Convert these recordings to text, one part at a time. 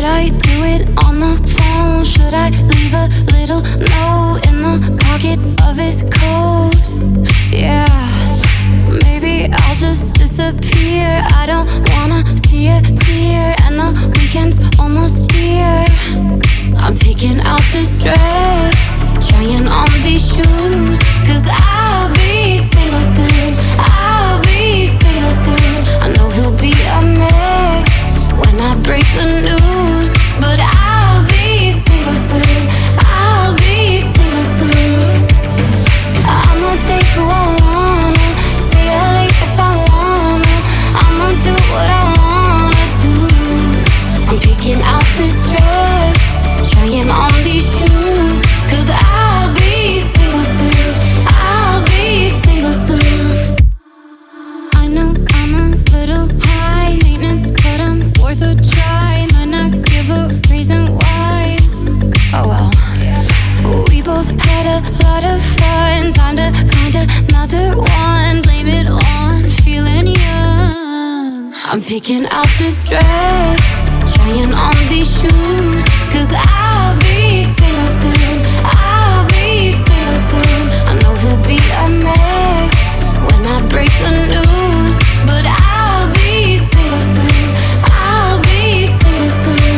I do it on the phone? Should I leave a little note in the pocket of his coat? Yeah, maybe I'll just disappear. I don't wanna see a tear, and the weekend's almost here. I'm picking out this dress, trying on these shoes, 'cause I'll be single soon. I'll be single soon. I know he'll be a mess when I break the news, but I'll be single soon. I'll be single soon. I'ma take who I wanna, stay up late if I wanna. I'ma do what I wanna do. I'm picking out this dress, trying on these shoes, 'cause I'll be single soon. I'll be single soon. I know I'm a little high maintenance, but I'm worth a try. Might not give a reason why. Oh well. We both had a lot of fun. Time to find another one. Blame it on feeling young. I'm picking out this dress, trying on these shoes, 'cause I'll be single soon. I'll be single soon. I know he'll be a mess when I break the news, but I'll be single soon. I'll be single soon.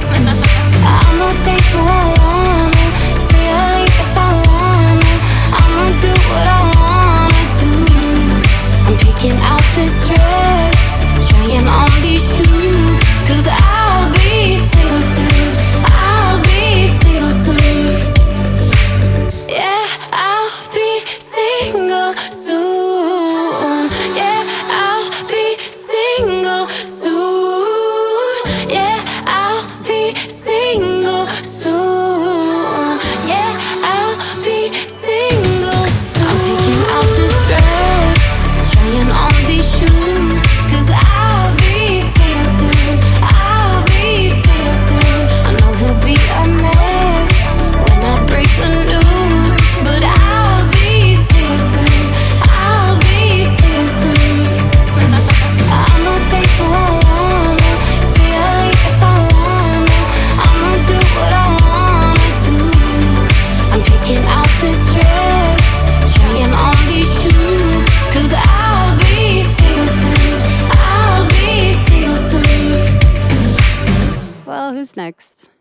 I'ma take who I wanna, stay up late if I wanna. I'ma do what I wanna do. I'm picking out this dress, trying on these shoes, 'cause I'll be single soon. I'll be single soon. Yeah, I'll be single soon. Yeah, I'll be single soon. Yeah, I'll be single soon. Yeah, I'll be single soon. I'm picking out this dress, trying on these shoes, 'cause I'll be single soon. I'll be single soon. I know he'll be a mess when I break the news, but I'll be single soon. I'll be single soon. I'ma take who I wanna, stay up late if I wanna. I'ma do what I wanna do. I'm picking out this dress, trying on these shoes, 'cause I'll be single soon. I'll be single soon. Well, who's next?